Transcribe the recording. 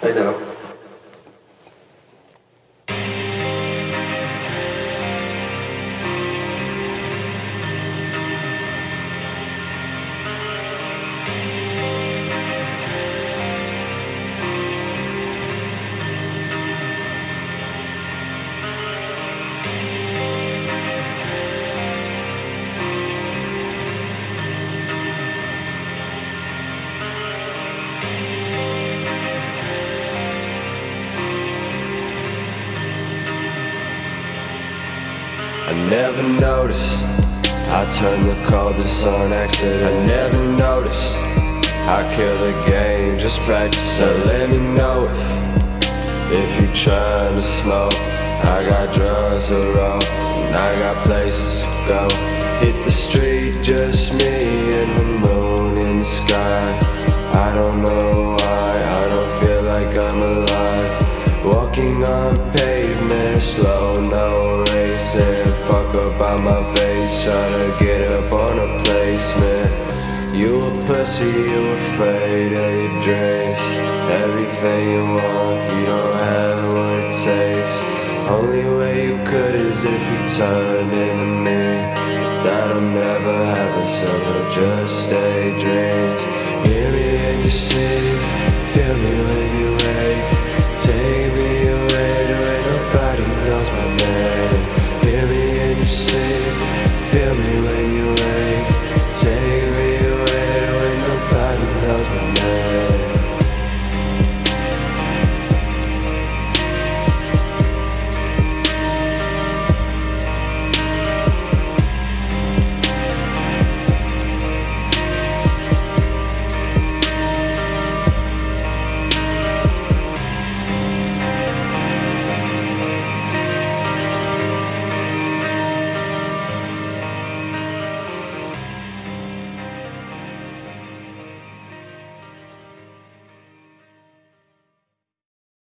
I know. I never noticed I turned the coldest on accident. I never noticed I kill the game, just practice. Let me know if you trying to smoke. I got drugs to roll, and I got places to go. Hit the street, just me and the moon in the sky. I don't know why, I don't feel like I'm alive. Walking on pavement, slow, no racing. Fuck up on my face, tryna get up on a placement. You a pussy, you afraid of your dreams. Everything you want, you don't have what it takes. Only way you could is if you turned into me. But that'll never happen, so they'll just stay dreams. Hear me in your sleep, feel me when